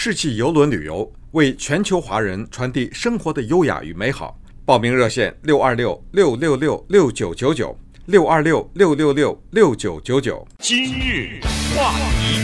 世纪邮轮旅游，为全球华人传递生活的优雅与美好。报名热线626-666-6999，626-666-6999。 今日话题。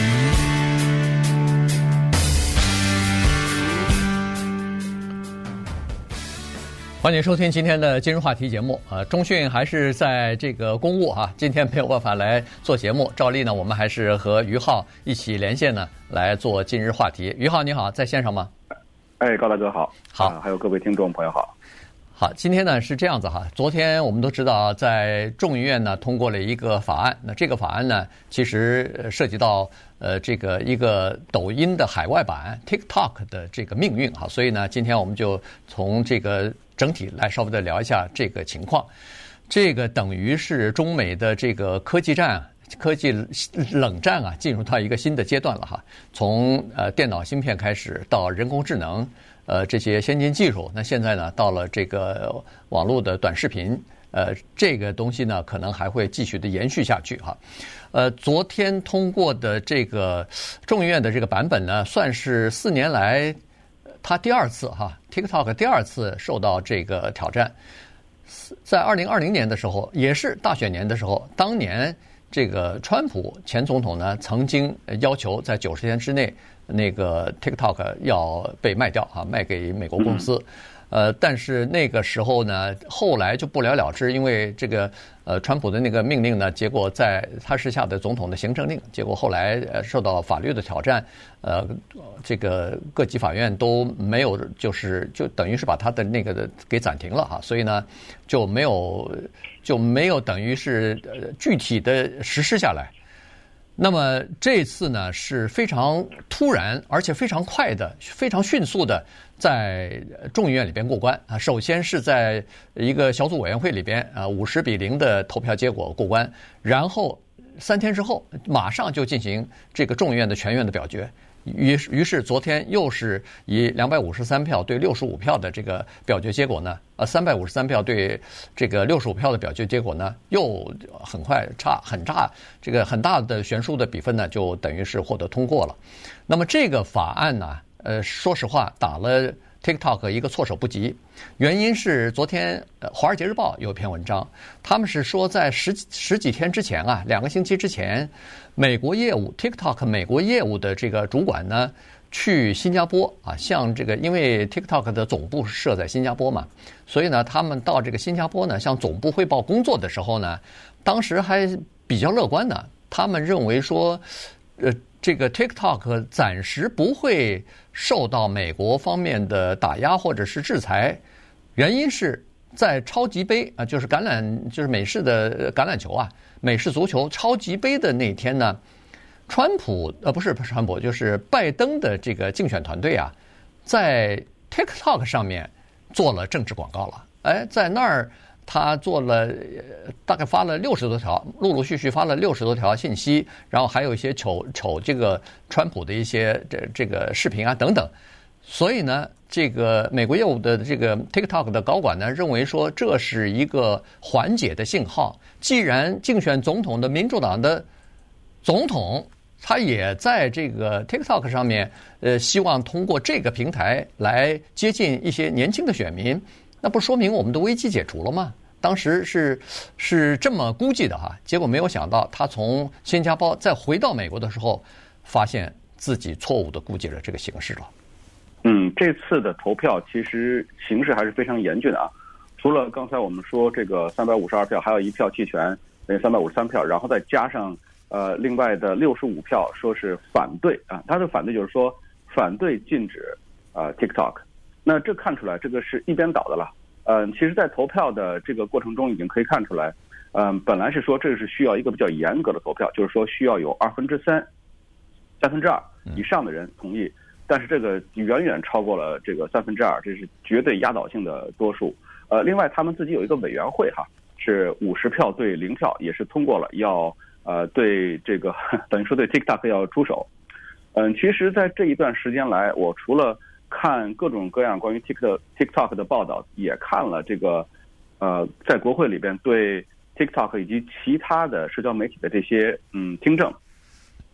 欢迎收听今天的今日话题节目。钟迅还是在这个公务今天没有办法来做节目。照例呢，我们还是和于浩一起连线呢，来做今日话题。于浩你好，在线上吗？ 高大哥好。好，还有各位听众朋友好。 好，今天呢是这样子昨天我们都知道，在众议院呢通过了一个法案。那这个法案呢，其实涉及到这个一个抖音的海外版 TikTok 的这个命运所以呢，今天我们就从这个整体来稍微的聊一下这个情况。这个等于是中美的这个科技冷战进入到一个新的阶段了从电脑芯片开始，到人工智能这些先进技术，那现在呢到了这个网络的短视频，这个东西呢可能还会继续的延续下去昨天通过的这个众议院的这个版本呢，算是4年来它第二次TikTok 第二次受到这个挑战。在2020年的时候，也是大选年的时候，当年这个川普前总统呢曾经要求在90天之内那个 TikTok 要被卖掉卖给美国公司。但是那个时候呢，后来就不了了之，因为这个川普的那个命令呢，结果在他时下的总统的行政令，结果后来受到法律的挑战，这个各级法院都没有，就等于是把他的那个给暂停了所以呢就没有等于是具体的实施下来。那么这次呢是非常突然而且非常快的、非常迅速的在众议院里边过关首先是在一个小组委员会里边50-0的投票结果过关，然后3天之后马上就进行这个众议院的全院的表决。于是昨天又是以253票对65票的这个表决结果呢，353票对这个65票的表决结果呢，又很快这个很大的悬殊的比分呢，就等于是获得通过了。那么这个法案呢，说实话打了 TikTok 一个措手不及。原因是昨天华尔街日报有一篇文章，他们是说在十几天之前2个星期之前，美国业务 TikTok 美国业务的这个主管呢去新加坡向这个，因为 TikTok 的总部设在新加坡嘛，所以呢他们到这个新加坡呢向总部汇报工作的时候呢，当时还比较乐观的，他们认为说这个 TikTok 暂时不会受到美国方面的打压或者是制裁，原因是在超级杯就是美式的橄榄球美式足球超级杯的那天呢，不是川普，就是拜登的这个竞选团队在 TikTok 上面做了政治广告了。在那儿他做了大概发了60多条，陆陆续续发了60多条信息，然后还有一些丑这个川普的一些这个视频等等。所以呢，这个美国业务的这个 TikTok 的高管呢认为说，这是一个缓解的信号。既然竞选总统的民主党的总统他也在这个 TikTok 上面希望通过这个平台来接近一些年轻的选民，那不说明我们的危机解除了吗？当时是这么估计的结果没有想到，他从新加坡再回到美国的时候，发现自己错误的估计了这个形势了。 这次的投票其实形势还是非常严峻的除了刚才我们说这个352票，还有1票弃权，等于353票，然后再加上另外的65票说是反对他的反对就是说反对禁止TikTok。那这看出来这个是一边倒的了。其实在投票的这个过程中已经可以看出来，本来是说这是需要一个比较严格的投票，就是说需要有3/2以上的人同意，但是这个远远超过了这个2/3，这是绝对压倒性的多数。另外他们自己有一个委员会是50票对0票，也是通过了要对这个等于说对 TikTok 要出手。其实在这一段时间来，我除了看各种各样关于 TikTok 的报道，也看了这个在国会里边对 TikTok 以及其他的社交媒体的这些听证。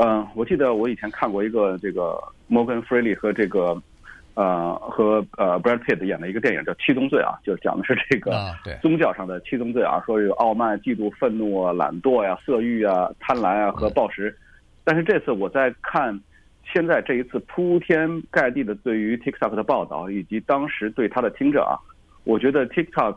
我记得我以前看过一个这个摩根·弗雷利和这个Brad Pitt 演的一个电影叫《七宗罪》啊，就讲的是这个宗教上的七宗罪啊，说有傲慢、嫉妒、愤怒啊、懒惰呀、色欲啊、贪婪啊和暴食。但是这次我在看现在这一次铺天盖地的对于 TikTok 的报道，以及当时对他的听着啊，我觉得 TikTok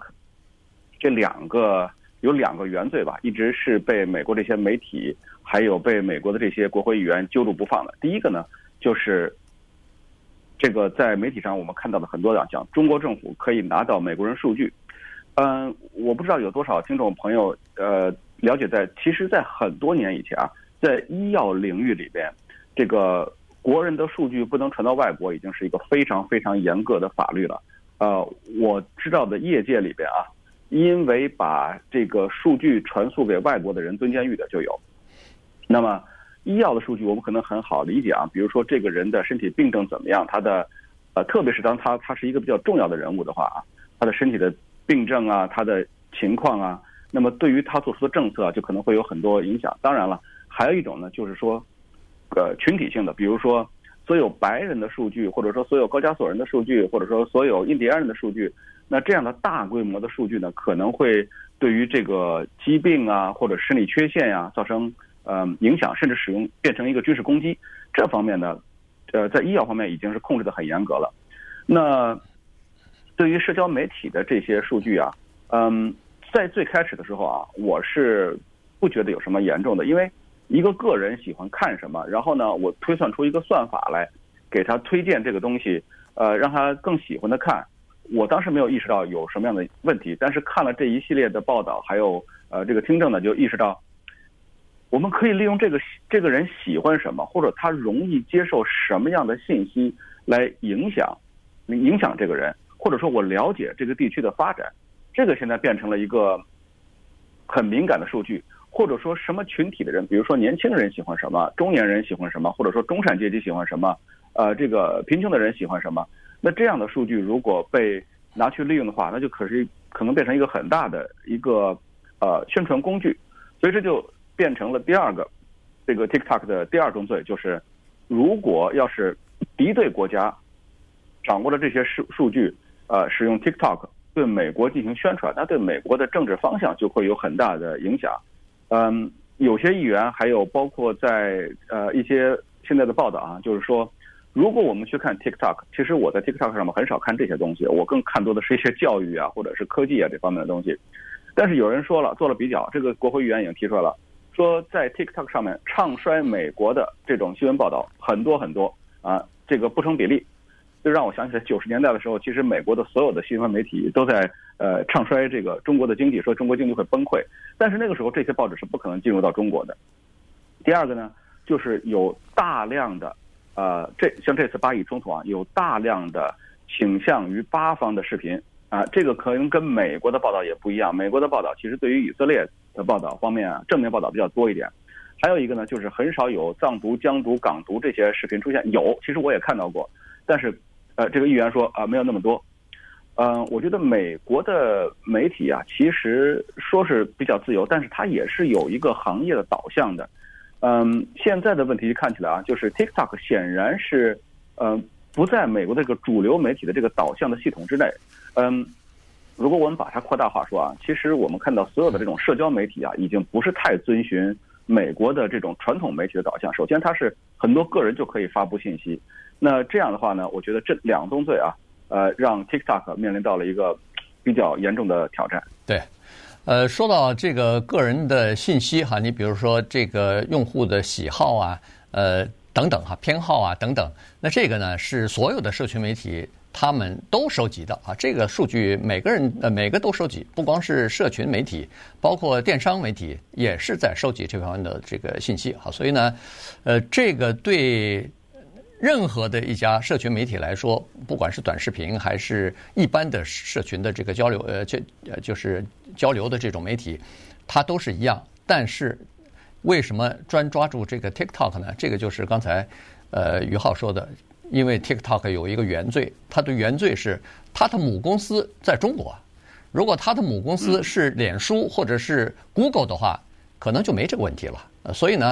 有两个原罪吧，一直是被美国这些媒体还有被美国的这些国会议员揪住不放的。第一个呢，就是这个在媒体上我们看到的很多讲中国政府可以拿到美国人数据。我不知道有多少听众朋友了解其实在很多年以前啊，在医药领域里边，这个国人的数据不能传到外国已经是一个非常非常严格的法律了。我知道的业界里边啊，因为把这个数据传输给外国的人蹲监狱的就有。那么医药的数据我们可能很好理解啊，比如说这个人的身体病症怎么样，他的特别是当他是一个比较重要的人物的话啊，他的身体的病症啊，他的情况啊，那么对于他做出的政策就可能会有很多影响。当然了，还有一种呢，就是说群体性的，比如说所有白人的数据，或者说所有高加索人的数据，或者说所有印第安人的数据，那这样的大规模的数据呢，可能会对于这个疾病啊或者生理缺陷呀造成影响，甚至变成一个军事攻击。这方面呢，在医药方面已经是控制得很严格了。那对于社交媒体的这些数据啊，在最开始的时候啊，我是不觉得有什么严重的，因为一个个人喜欢看什么，然后呢，我推算出一个算法来给他推荐这个东西，让他更喜欢的看。我当时没有意识到有什么样的问题，但是看了这一系列的报道，还有这个听证呢，就意识到我们可以利用这个人喜欢什么，或者他容易接受什么样的信息来影响这个人，或者说我了解这个地区的发展。这个现在变成了一个很敏感的数据，或者说什么群体的人，比如说年轻人喜欢什么，中年人喜欢什么，或者说中产阶级喜欢什么，这个贫穷的人喜欢什么。那这样的数据如果被拿去利用的话，那就可能变成一个很大的一个宣传工具。所以这就变成了第二个这个 TikTok 的第二重罪，就是如果要是敌对国家掌握了这些数据，使用 TikTok 对美国进行宣传，那对美国的政治方向就会有很大的影响。有些议员还有包括在一些现在的报道啊，就是说如果我们去看 TikTok， 其实我在 TikTok 上面很少看这些东西，我更看多的是一些教育啊或者是科技啊这方面的东西。但是有人说了，做了比较，这个国会议员已经提出来了，说在 TikTok 上面唱衰美国的这种新闻报道很多很多啊，这个不成比例。就让我想起来90年代的时候，其实美国的所有的新闻媒体都在唱衰这个中国的经济，说中国经济会崩溃。但是那个时候这些报纸是不可能进入到中国的。第二个呢，就是有大量的像这次巴以冲突啊，有大量的倾向于巴方的视频啊，这个可能跟美国的报道也不一样。美国的报道其实对于以色列的报道方面啊，正面报道比较多一点。还有一个呢，就是很少有藏独、疆独、港独这些视频出现，其实我也看到过，但是这个议员说没有那么多。我觉得美国的媒体啊，其实说是比较自由，但是它也是有一个行业的导向的。现在的问题看起来啊，就是 TikTok 显然是不在美国这个主流媒体的这个导向的系统之内。如果我们把它扩大化说啊，其实我们看到所有的这种社交媒体啊，已经不是太遵循美国的这种传统媒体的导向。首先，它是很多个人就可以发布信息。那这样的话呢，我觉得这两宗罪啊，让 TikTok 面临到了一个比较严重的挑战。 对，说到这个个人的信息哈，你比如说这个用户的喜好啊，等等哈，偏好啊等等，那这个呢是所有的社群媒体他们都收集的啊，这个数据每个都收集，不光是社群媒体，包括电商媒体也是在收集这方面的这个信息啊，所以呢，这个对任何的一家社群媒体来说，不管是短视频还是一般的社群的这个交流，就是交流的这种媒体，它都是一样。但是为什么抓住这个 TikTok 呢？这个就是刚才于浩说的，因为 TikTok 有一个原罪，它的原罪是它的母公司在中国。如果它的母公司是脸书或者是 Google 的话，可能就没这个问题了。所以呢，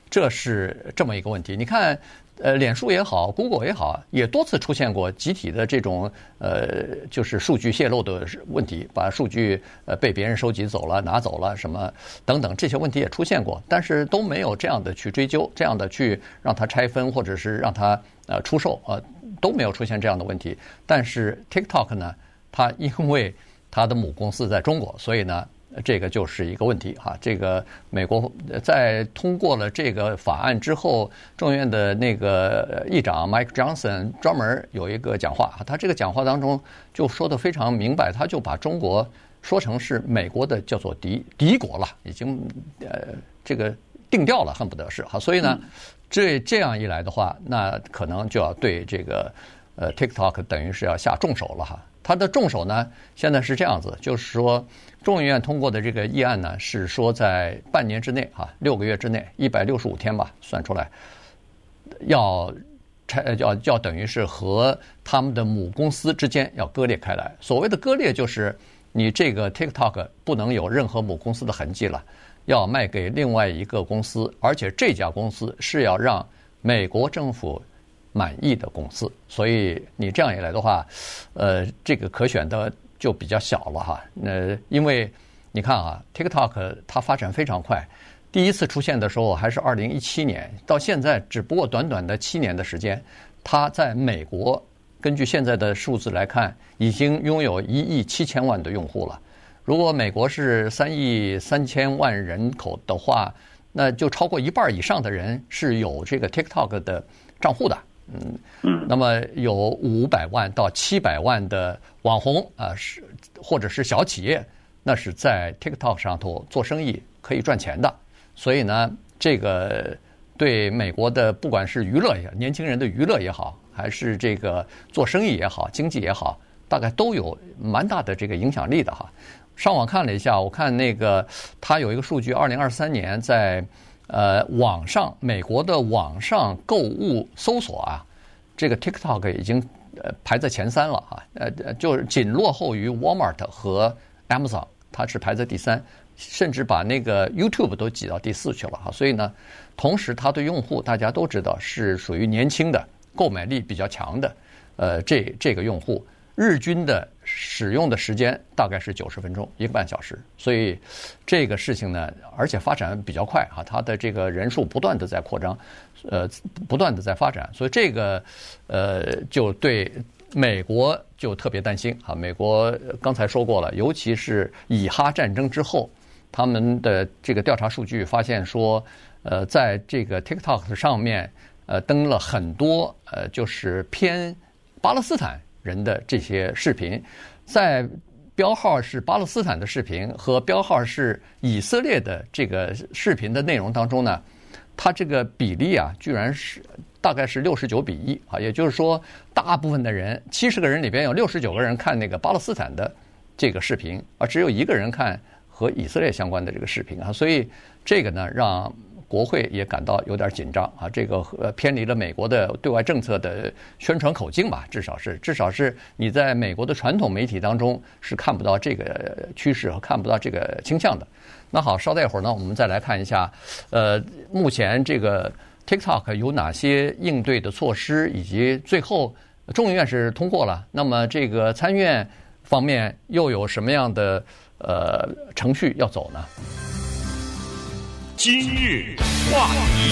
这是这么一个问题。你看，脸书也好 ，Google 也好，也多次出现过集体的这种就是数据泄露的问题，把数据被别人收集走了、拿走了什么等等这些问题也出现过，但是都没有这样的去追究，这样的去让它拆分或者是让它出售都没有出现这样的问题。但是 TikTok 呢，它因为它的母公司在中国，所以呢，这个就是一个问题哈。这个美国在通过了这个法案之后，众议院的那个议长 Mike Johnson 专门有一个讲话，他这个讲话当中就说得非常明白，他就把中国说成是美国的叫做敌国了，已经这个定调了，恨不得是哈。所以呢，这样一来的话，那可能就要对这个TikTok 等于是要下重手了哈。他的重手呢，现在是这样子，就是说，众议院通过的这个议案呢，是说在半年之内6个月之内，165天吧，算出来，要等于是和他们的母公司之间要割裂开来。所谓的割裂，就是你这个 TikTok 不能有任何母公司的痕迹了，要卖给另外一个公司，而且这家公司是要让美国政府满意的公司，所以你这样一来的话，这个可选的就比较小了哈。因为你看TikTok 它发展非常快，第一次出现的时候还是2017年，到现在只不过短短的7年的时间，它在美国根据现在的数字来看，已经拥有1亿7千万的用户了。如果美国是3亿3千万人口的话，那就超过一半以上的人是有这个 TikTok 的账户的。那么有500万到700万的网红是或者是小企业，那是在 TikTok 上头做生意可以赚钱的。所以呢，这个对美国的不管是娱乐也好，年轻人的娱乐也好，还是这个做生意也好，经济也好，大概都有蛮大的这个影响力的哈。上网看了一下，我看那个它有一个数据，2023年在网上美国的网上购物搜索这个 TikTok 已经排在前3了就是仅落后于 Walmart 和 Amazon， 它是排在第3，甚至把那个 YouTube 都挤到第4去了所以呢，同时它的用户大家都知道是属于年轻的，购买力比较强的这个用户。日均的使用的时间大概是90分钟，1个半小时，所以这个事情呢，而且发展比较快它的这个人数不断的在扩张，不断的在发展，所以这个就对美国就特别担心美国刚才说过了，尤其是以哈战争之后，他们的这个调查数据发现说，在这个 TikTok 上面登了很多就是偏巴勒斯坦人的这些视频，在标号是巴勒斯坦的视频和标号是以色列的这个视频的内容当中呢，它这个比例居然是大概是69:1也就是说，大部分的人70个人里边有69个人看那个巴勒斯坦的这个视频，而只有1个人看和以色列相关的这个视频所以这个呢让国会也感到有点紧张这个偏离了美国的对外政策的宣传口径吧，至少是你在美国的传统媒体当中是看不到这个趋势和看不到这个倾向的。那好，稍待一会儿呢，我们再来看一下，目前这个 TikTok 有哪些应对的措施，以及最后众议院是通过了，那么这个参议院方面又有什么样的程序要走呢？ 今日话题，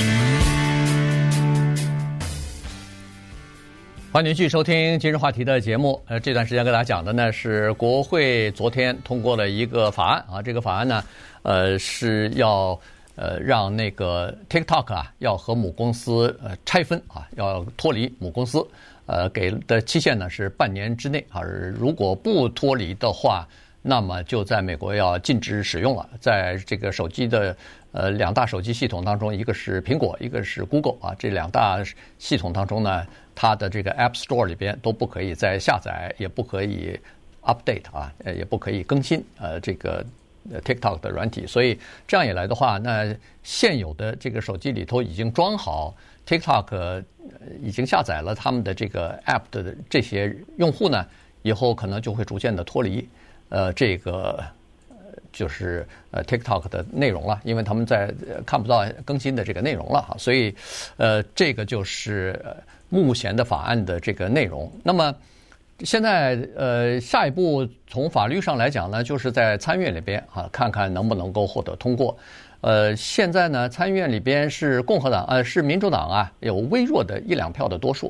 欢迎继续收听今日话题的节目。这段时间跟大家讲的呢是国会昨天通过了一个法案这个法案呢，是要让那个 TikTok 要和母公司拆分要脱离母公司，给的期限呢是半年之内如果不脱离的话，那么就在美国要禁止使用了。在这个手机的2大手机系统当中，一个是苹果，一个是 Google 这2大系统当中呢，它的这个 App Store 里边都不可以再下载，也不可以 update 也不可以更新这个TikTok 的软体。所以这样一来的话，那现有的这个手机里头已经装好 TikTok 已经下载了他们的这个 App 的这些用户呢，以后可能就会逐渐的脱离这个就是TikTok 的内容了，因为他们看不到更新的这个内容了哈，所以这个就是目前的法案的这个内容。那么现在下一步从法律上来讲呢，就是在参议院里边啊，看看能不能够获得通过。现在呢，参议院里边是共和党是民主党啊，有微弱的1-2票的多数。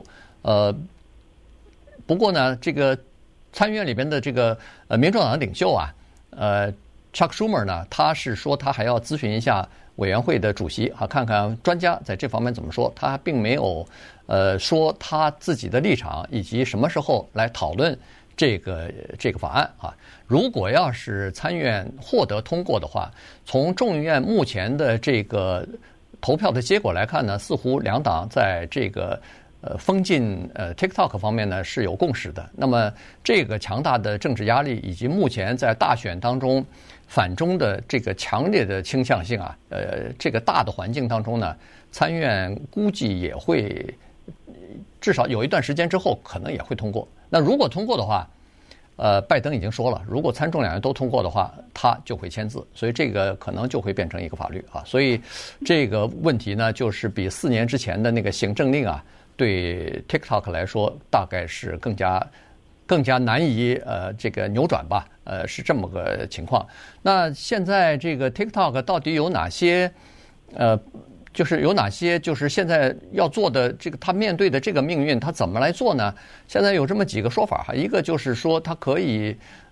不过呢，这个参议院里边的这个民主党的领袖啊，Chuck Schumer 呢，他是说他还要咨询一下委员会的主席啊，看看专家在这方面怎么说。他并没有说他自己的立场以及什么时候来讨论这个法案啊。如果要是参议院获得通过的话，从众议院目前的这个投票的结果来看呢，似乎两党在这个封禁TikTok 方面呢是有共识的。那么这个强大的政治压力以及目前在大选当中反中的这个强烈的倾向性啊，这个大的环境当中呢，参议院估计也会至少有一段时间之后可能也会通过。那如果通过的话，拜登已经说了，如果参众两院都通过的话，他就会签字，所以这个可能就会变成一个法律啊。所以这个问题呢，就是比4年之前的那个行政令啊，对 TikTok 来说大概是更加难以这个扭转吧，是这么个情况。那现在这个 TikTok 到底有哪些就是有哪些就是现在要做的这个他面对的这个命运他怎么来做呢？现在有这么几个说法哈，一个就是说他可以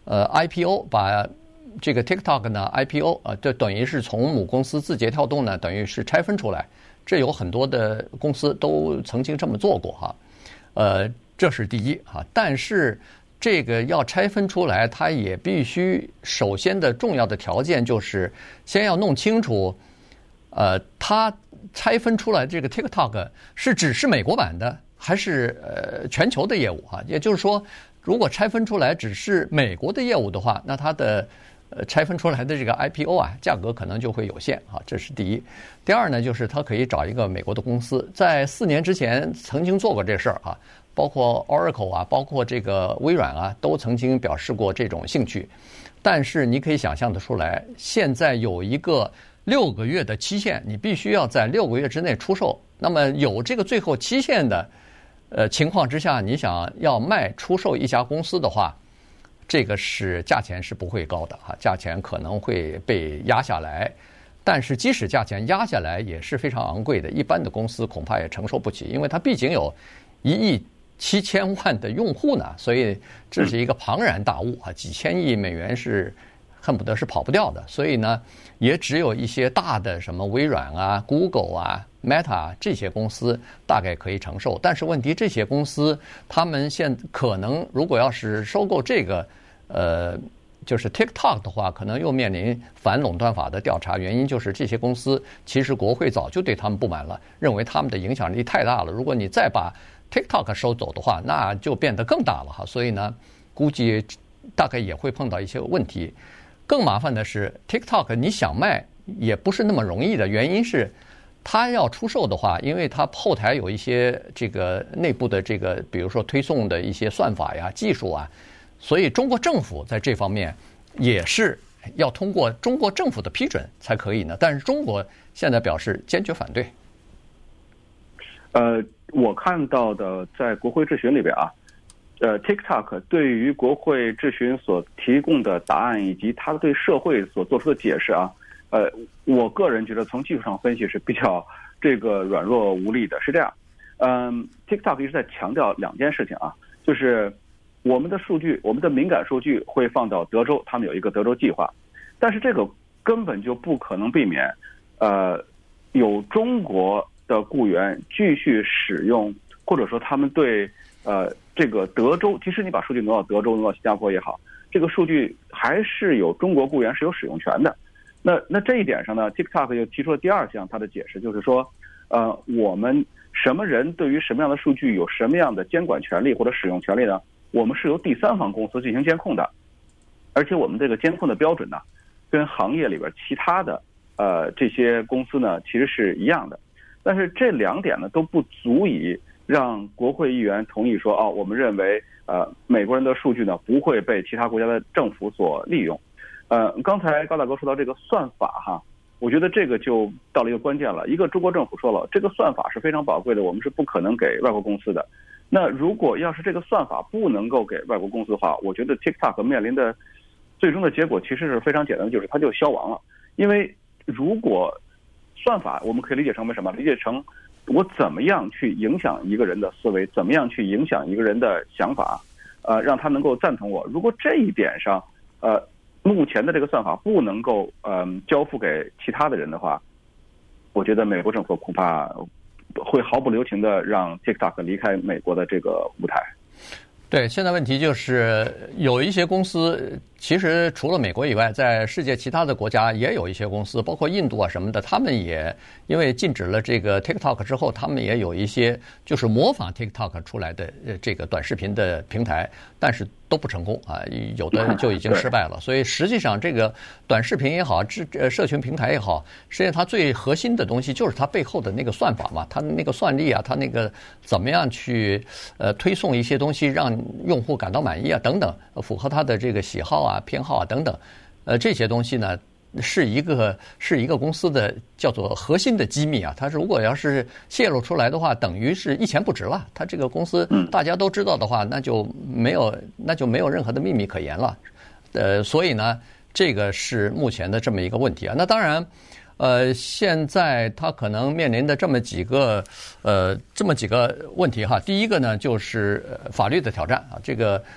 IPO 把这个 TikTok 呢 IPO 就等于是从母公司字节跳动呢等于是拆分出来，这有很多的公司都曾经这么做过哈，这是第一哈。但是这个要拆分出来，它也必须首先的重要的条件就是先要弄清楚，它拆分出来这个 TikTok 是只是美国版的，还是全球的业务啊？也就是说，如果拆分出来只是美国的业务的话，那它的拆分出来的这个 IPO 啊，价格可能就会有限啊，这是第一。第二呢，就是它可以找一个美国的公司，在4年之前曾经做过这事儿啊，包括 Oracle 啊，包括这个微软啊，都曾经表示过这种兴趣。但是你可以想象得出来，现在有一个6个月的期限，你必须要在6个月之内出售。那么有这个最后期限的情况之下，你想要出售一家公司的话，这个是价钱是不会高的哈，价钱可能会被压下来。但是即使价钱压下来，也是非常昂贵的，一般的公司恐怕也承受不起，因为它毕竟有1.7亿的用户呢，所以这是一个庞然大物啊，几千亿美元是恨不得是跑不掉的。所以呢，也只有一些大的什么微软啊、Google 啊、Meta 这些公司大概可以承受。但是问题，这些公司他们可能如果要是收购这个就是 TikTok 的话，可能又面临反垄断法的调查。原因就是这些公司其实国会早就对他们不满了，认为他们的影响力太大了。如果你再把 TikTok 收走的话，那就变得更大了哈。所以呢，估计大概也会碰到一些问题。更麻烦的是 TikTok 你想卖也不是那么容易的，原因是它要出售的话，因为它后台有一些这个内部的这个比如说推送的一些算法呀、技术啊，所以中国政府在这方面也是要通过中国政府的批准才可以呢。但是中国现在表示坚决反对。 我看到的在国会质询里边啊，TikTok 对于国会质询所提供的答案以及它对社会所做出的解释啊，我个人觉得从技术上分析是比较这个软弱无力的。是这样，TikTok 一直在强调2件事情啊，就是我们的数据，我们的敏感数据会放到德州，他们有一个德州计划，但是这个根本就不可能避免，有中国的雇员继续使用，或者说他们对这个德州，即使你把数据挪到德州、挪到新加坡也好，这个数据还是有中国雇员是有使用权的。那这一点上呢 ，TikTok 又提出了第2项他的解释，就是说，我们什么人对于什么样的数据有什么样的监管权利或者使用权利呢？我们是由第3方公司进行监控的，而且我们这个监控的标准呢，跟行业里边其他的这些公司呢其实是一样的。但是这2点呢都不足以让国会议员同意说，我们认为美国人的数据呢不会被其他国家的政府所利用。 刚才高大哥说到这个算法哈，我觉得这个就到了一个关键了。一个中国政府说了，这个算法是非常宝贵的，我们是不可能给外国公司的。那如果要是这个算法不能够给外国公司的话，我觉得 TikTok 面临的最终的结果其实是非常简单的，就是它就消亡了。因为如果算法我们可以理解成为什么？理解成我怎么样去影响一个人的思维，怎么样去影响一个人的想法，让他能够赞同我。如果这一点上，目前的这个算法不能够交付给其他的人的话，我觉得美国政府恐怕会毫不留情的让 TikTok 离开美国的这个舞台。 对，现在问题就是有一些公司，其实除了美国以外，在世界其他的国家也有一些公司，包括印度啊什么的，他们也因为禁止了这个 TikTok 之后，他们也有一些就是模仿 TikTok 出来的这个短视频的平台，但是都不成功啊，有的就已经失败了。所以实际上这个短视频也好，社群平台也好，实际上它最核心的东西就是它背后的那个算法嘛，它那个算力啊，它那个怎么样去推送一些东西让用户感到满意啊等等，符合他的这个喜好啊偏好啊等等，这些东西呢是一个公司的叫做核心的机密啊，它如果要是泄露出来的话，等于是一钱不值了。它这个公司大家都知道的话，那就没有任何的秘密可言了。所以呢，这个是目前的这么一个问题啊。那当然，现在它可能面临的这么几个问题哈。第一个呢，就是法律的挑战啊，这个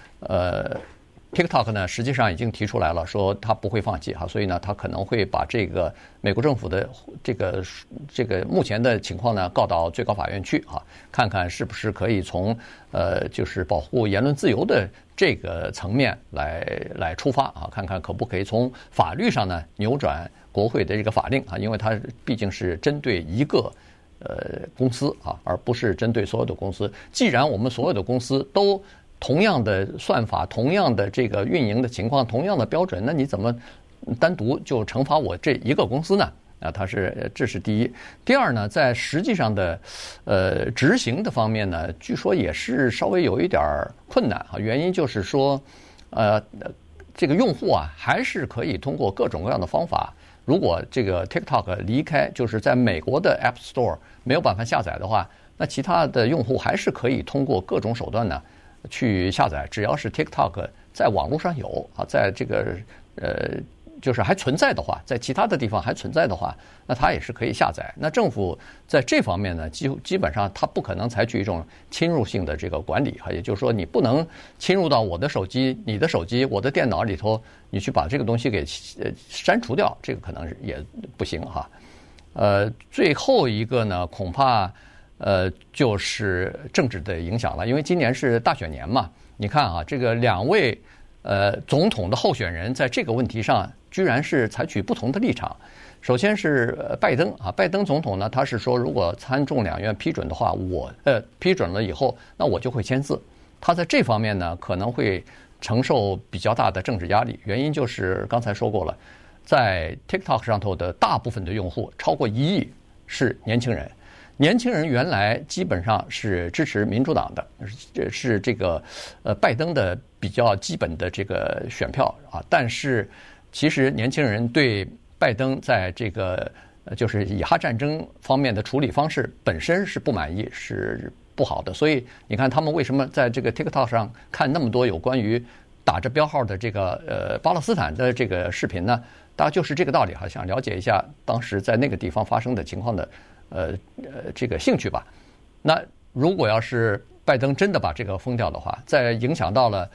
TikTok 呢，实际上已经提出来了，说他不会放弃哈，所以呢，他可能会把这个美国政府的这个目前的情况呢告到最高法院去哈，看看是不是可以从就是保护言论自由的这个层面来出发啊，看看可不可以从法律上呢扭转国会的这个法令啊，因为它毕竟是针对一个公司啊，而不是针对所有的公司。既然我们所有的公司都同样的算法，同样的这个运营的情况，同样的标准，那你怎么单独就惩罚我这一个公司呢？啊，这是第一。第二呢，在实际上的执行的方面呢，据说也是稍微有一点困难啊。原因就是说，这个用户啊，还是可以通过各种各样的方法。如果这个 TikTok 离开，就是在美国的 App Store 没有办法下载的话，那其他的用户还是可以通过各种手段呢去下载，只要是 TikTok 在网络上有啊，在这个就是还存在的话，在其他的地方还存在的话，那它也是可以下载。那政府在这方面呢，基本上它不可能采取一种侵入性的这个管理哈，也就是说你不能侵入到我的手机、你的手机、我的电脑里头，你去把这个东西给删除掉，这个可能也不行哈。最后一个呢，恐怕就是政治的影响了，因为今年是大选年嘛。你看啊，这个两位总统的候选人在这个问题上居然是采取不同的立场。首先是拜登啊，拜登总统呢，他是说如果参众两院批准的话，我批准了以后，那我就会签字。他在这方面呢可能会承受比较大的政治压力，原因就是刚才说过了，在 TikTok 上头的大部分的用户超过1亿是年轻人。年轻人原来基本上是支持民主党的，是这个拜登的比较基本的这个选票啊。但是其实年轻人对拜登在这个就是以哈战争方面的处理方式本身是不满意，是不好的。所以你看他们为什么在这个 TikTok 上看那么多有关于打着标号的这个巴勒斯坦的这个视频呢？大概就是这个道理哈，想了解一下当时在那个地方发生的情况的这个兴趣吧。那如果要是拜登真的把这个封掉的话，再影响到了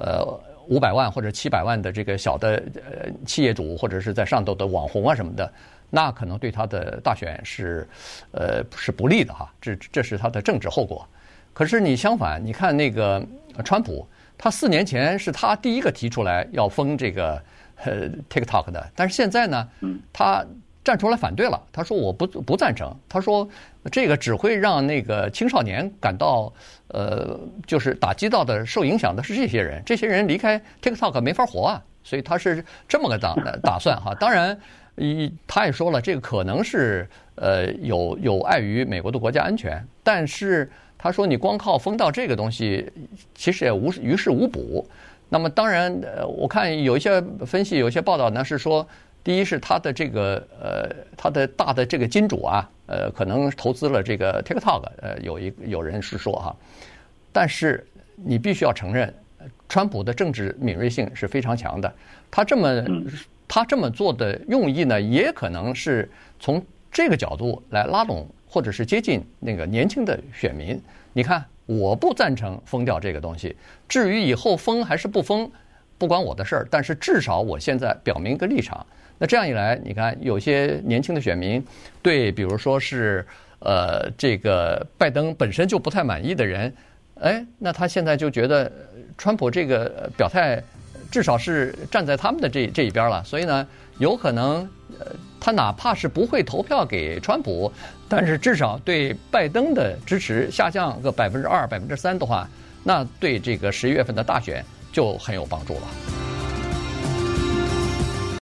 500万或者700万的这个小的企业主或者是在上头的网红啊什么的，那可能对他的大选是不利的哈，这是他的政治后果。可是你相反，你看那个川普，他4年前是他第一个提出来要封这个TikTok 的，但是现在呢，他站出来反对了。他说我不赞成。他说这个只会让那个青少年感到就是打击到的、受影响的是这些人。这些人离开 TikTok 没法活啊，所以他是这么个打算哈。当然，他也说了，这个可能是有碍于美国的国家安全，但是他说你光靠封到这个东西，其实也于事无补。 那么当然，我看有一些分析，有一些报道呢是说，第一是他的这个他的大的这个金主啊，可能投资了这个 TikTok， 有人是说哈，但是你必须要承认，川普的政治敏锐性是非常强的，他这么做的用意呢，也可能是从这个角度来拉拢或者是接近那个年轻的选民。你看，我不赞成封掉这个东西，至于以后封还是不封，不关我的事儿。但是至少我现在表明一个立场。那这样一来，你看有些年轻的选民对，比如说是这个拜登本身就不太满意的人，那他现在就觉得川普这个表态至少是站在他们的这一边了。所以呢，有可能他哪怕是不会投票给川普，但是至少对拜登的支持下降个2%、3%的话，那对这个11月份的大选就很有帮助了。